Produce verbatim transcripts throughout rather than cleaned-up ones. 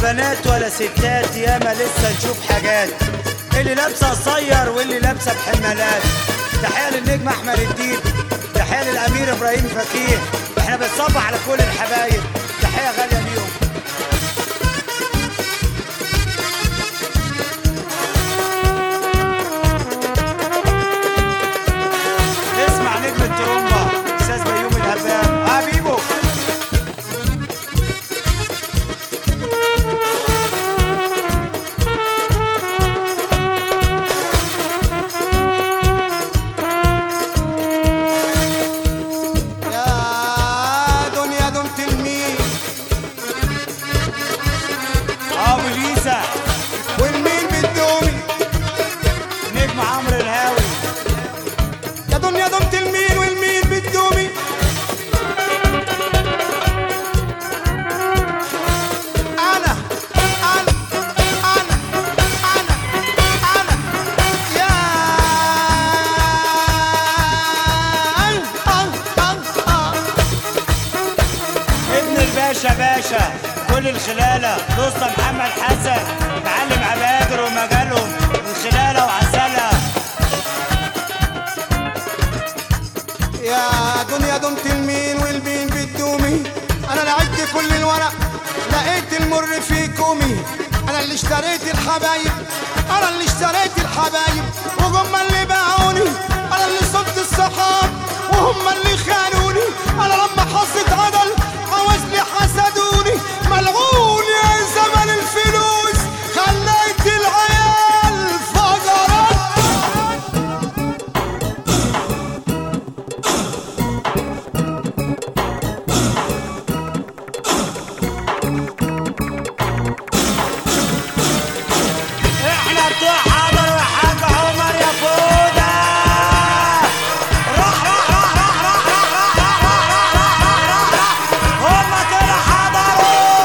بنات ولا ستات ياما لسه نشوف حاجات، اللي لابسه قصير واللي لابسه بحمالات. تحيه للنجم احمد الدين، تحيه للامير ابراهيم فكيه، احنا بنصبح على كل الحبايب، تحيه غاليه ليهم. اسمع نجم الترومبا استاذ بيومي الهبام حبيبه. والمين بتدومي نجم عمرو الهاوي. يا دنيا دمت المين والمين بتدومي. انا انا انا انا انا يا ابن الباشا باشا كل الخلالة، دوسة محمد حسن معلم عبادر ومجالهم الخلالة وعسلة. يا دنيا دمت المين والمين بتدومي. انا لعبت كل الورق لقيت المر في كومي. انا اللي اشتريت الحبايب، انا اللي اشتريت الحبايب وهم اللي باعوني. انا اللي صبت الصحاب وهم اللي خانوني. انا لما حصت عدل عوزني حسدوني. ملعون يا زمن الفلوس خليت العيال فجرت. احنا بتوع حضر يا حاج عمر يا فوده. راح راح راح راح راح راح راح راح راح راح راح هما كده حضروا.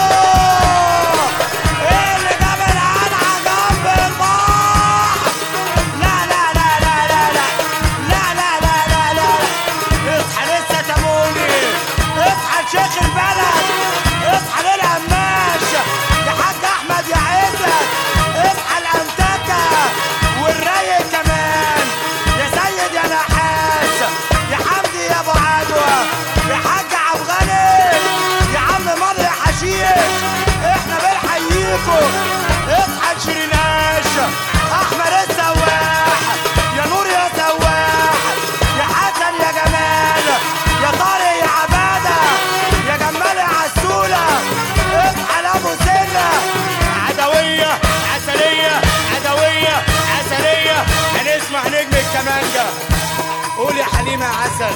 ايه اللي جاب القلعه جنب البحر؟ لا لا لا لا لا لا لا لا لا لا لا اصحى لسه تموني، اصحى لشيخ البلد، اصحى للقماش يا حاج احمد يا عزت، اصحى الانتكه والرايق كمان يا سيد يا نحاس يا حمدي يا ابو عدوى يا حاج عبد الغني يا عم مر يا حشيش. احنا بنحييكم. اصحى لشيريناش احمد السواح يا نور يا سواح يا حسن يا جمال يا طارق يا عباده يا جمال يا عسوله. اصحى لابو سنه عدويه عسليه عدويه عسليه. هنسمع نجم الكمانجه. قول يا حليمه يا عسل.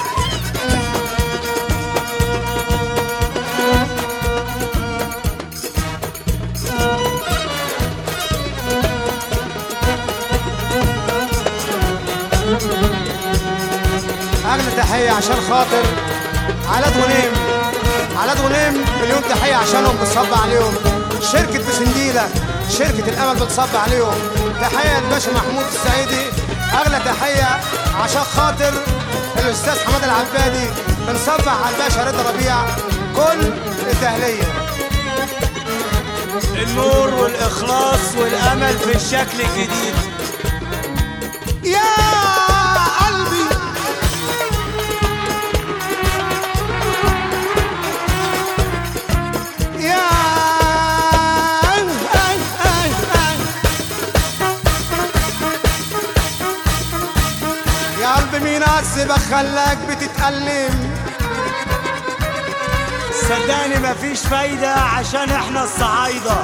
اغلى تحيه عشان خاطر علاء غنيم. علاء غنيم مليون تحيه عشانهم بتصب عليهم. شركه بسنديله شركه الامل بتصب عليهم. تحيه للباشا محمود السعيدي. اغلى تحيه عشان خاطر الاستاذ حماد العبادي. بنصبح على الباشا رضا ربيع كل التهليه. النور والاخلاص والامل في الشكل الجديد. يا قلبي يا يا قلبي مين عذبك خلاك بتتألم. صدقني مفيش فايدة عشان احنا الصعايدة.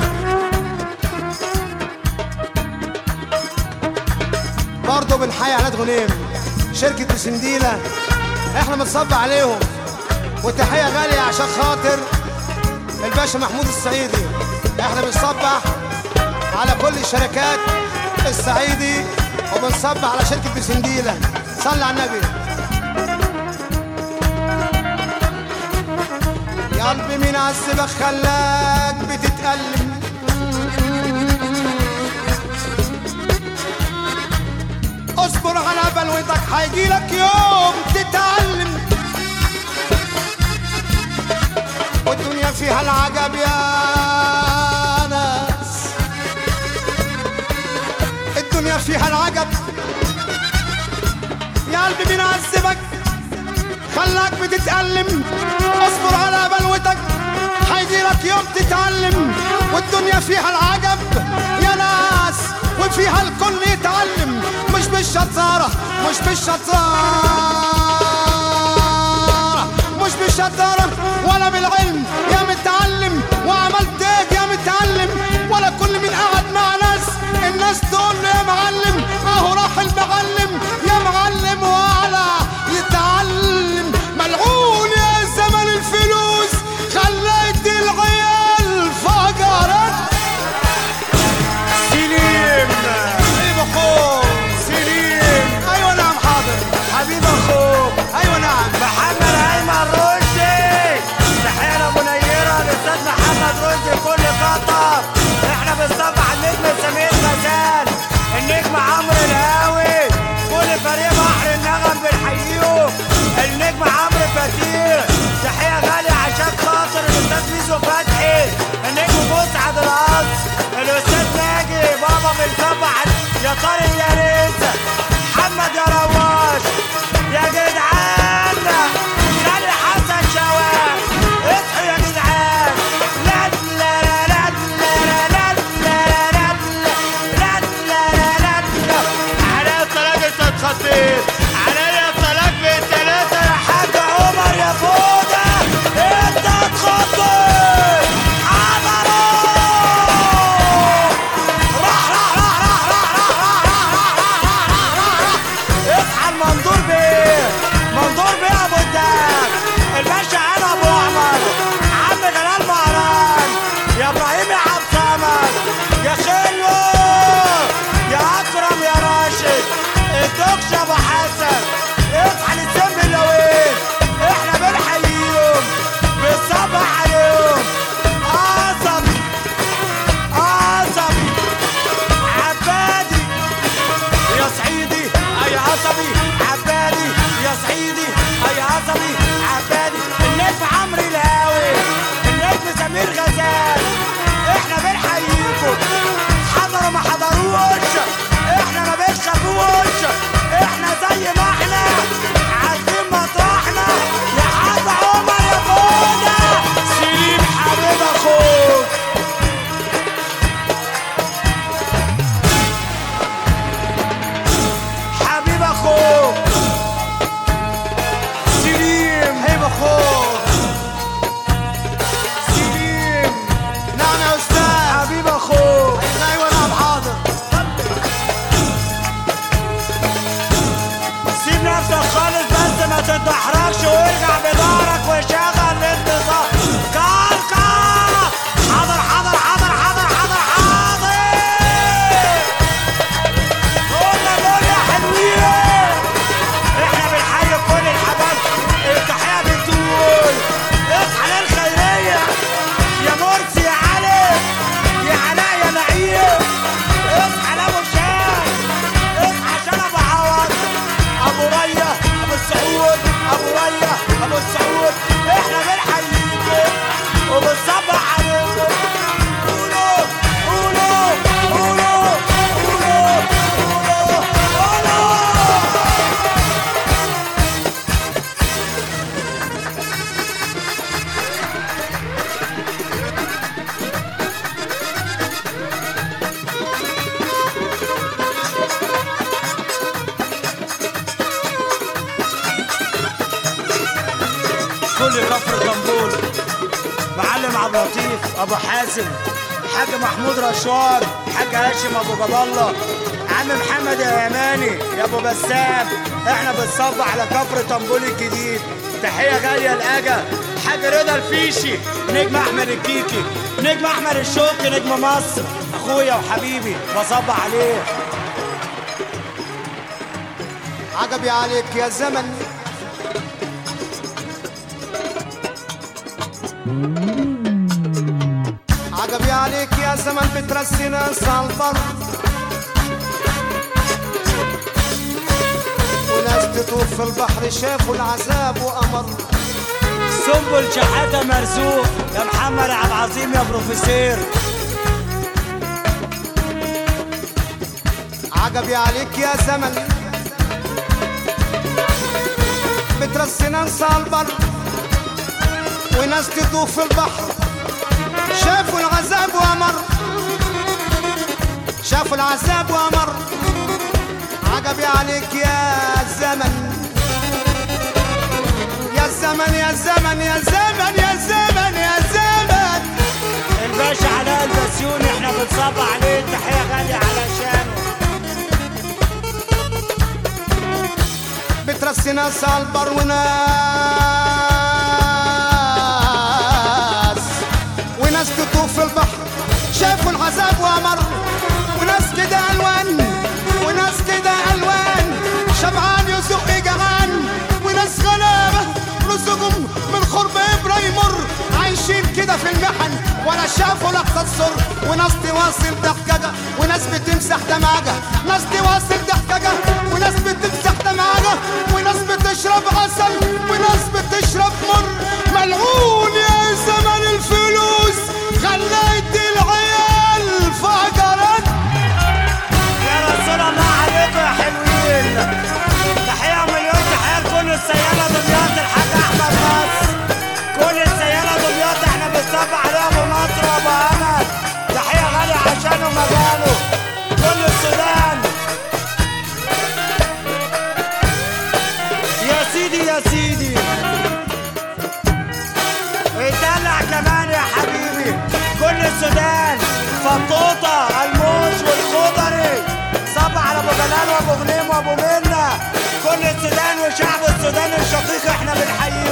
برضه بنحيي علاء غنيم شركة بسنديلة. احنا بنصب عليهم. والتحية غالية عشان خاطر الباشا محمود السعيدي. احنا بنصبح على كل الشركات السعيدي وبنصبح على شركة بسنديلة. صلي على النبي. يا قلبي مين عذبك خلاك بتتألم. اصبر على بلوتك هيجيلك يوم تتعلم. والدنيا فيها العجب يا الدنيا فيها العجب. يا قلبي مين عذبك خلاك بتتألم؟ اصبر على بلوتك هيجيلك يوم تتعلم. والدنيا فيها العجب يا ناس وفيها الكل يتعلم. مش بالشطارة مش بالشطارة مش بالشطارة ولا بالعلم يا متعلم. وعملت ايه يا متعلم؟ ولا كل من قعد مع ناس الناس تقول له يا معلم اهو راح المعلم يا معلم وعلى يتعلم. ملعون يا زمن الفلوس خليت العيال فجرت. سليم حبيب اخوك سليم ايوه نعم حاضر. حبيب اخوك ايوه نعم محمد ايمن رشدي. تحية لابو نيرة الاستاذ محمد رشدي كل قطر. احنا بنصبح النجم سمير غزال النجم عمرو الهاوي كل فريق بحر النغم بنحييهم. النجم عمرو فتيح تحية غالية عشان خاطر الاستاذ ميزو فتحي. النجم مسعد القص الاستاذ ناجي بابا بنصبح يا طارق يا ريس محمد يا رواش يا جدعان خالي حسن شوال اصحوا يا جدعان. لا لا لا لا لا لا لا لا لا لا لا على الطلاق انت اتخطيت عليا الطلاق بالتلاتة يا حاج عمر يا فودة انت اتخطيت حضروا. راح راح راح راح راح راح راح راح راح اصحى المنظور بيه منظور بيه ابو الدهب الباشا انا ابو عمر عم جلال مهران يا ابراهيم يا عبد صمد يا خلو يا اكرم يا راشد الدكش ابو حسن اصحى للسم اللوين احنا بنحييهم بنصبح عليهم. قصب قصب عبادي يا صعيدي اي عصبي عبادي يا صعيدي اي عصبي عبادي. النجم عمرو الهاوي النجم سمير غزال احنا بنحييكم. حضروا ما حضروش احنا ما بنخافوش احنا زي ما احنا عارفين مطرحنا يا حاج عمر يا فوده. سليم حبيب اخوك حبيب اخوك سليم حبيب اخوك سليم نعم يا استاذ. حبيب اخوك ايوه نعم حاضر. سيب نفسك خالص بس ما تتدحرجش وارجع بظهرك وشغل الانتظار. كركر حاضر حاضر حاضر حاضر حاضر حاضر. قولنا دول يا حلوين احنا بنحيي كل الحبايب. التحية بتقول اصحى للخيرية يا مرسي يا علي يا علاء يا نعيم. اصحى لابو شام اصحى عشان ابو عوض ابو ريا ابو السعود ابو ريا ابو السعود احنا بنحييكم وبنصبح عليكم. قولوا قولوا قولوا قولوا قولوا قولوا. كل كفر طنبول معلم عبد اللطيف ابو حازم حاج محمود رشوان حاج هاشم ابو جاب الله عم محمد يا يماني يا ابو بسام. احنا بنصب على كفر طنبول الجديد. تحيه غاليه لاجا حاج رضا الفيشي نجم احمد الكيكي نجم احمد الشوقي نجم مصر اخويا وحبيبي بصب عليه. عجبي عليك يا زمن عجبي عليك يا زمن بترسي ناس على البر وناس تطوف في البحر شافوا العذاب وأمر. سنبل شحاتة مرزوق يا محمد عبد العظيم يا بروفيسور. عجبي عليك يا زمن بترسي ناس على البر وناس تطوف في البحر شافوا العذاب وامر شافوا العذاب وامر عجبي عليك يا زمن يا زمن يا زمن يا زمن يا زمن يا زمن الباشا علاء البسيوني احنا بنصب عليه تحية غالية علشانه. بترسي ناس على البر وناس وناس تطوف في البحر شافوا العذاب وامر وناس كده الوان وناس كده الوان شبعان يزق جعان وناس غلابه رزقهم من خرب ابره يمر عايشين كده في المحن ولا شافوا لحظه السر وناس تواصل ضحكجه وناس بتمسح دمعجه ناس تواصل ضحكجه وناس بتمسح دمعجه وناس بتشرب عسل وناس بتشرب مر ملعون يا زمن الفلوس خليت العيال فجرت. يا رسول الله عليكم يا حلوين. تحية مليون تحية لكل السيارة دمياط الحاج أحمد نصر كل السيارة دمياط احنا بنصب عليها أبو نصر وأبو أنس تحية غالية عشانه مجاله كل السودان. يا سيدي يا سيدي اتدلع كمان يا حبيبي كل السودان فطوطة الموش والخضري صب على ابو جلال وابو غنيم وابو منة كل السودان وشعب السودان الشقيق احنا بنحييه.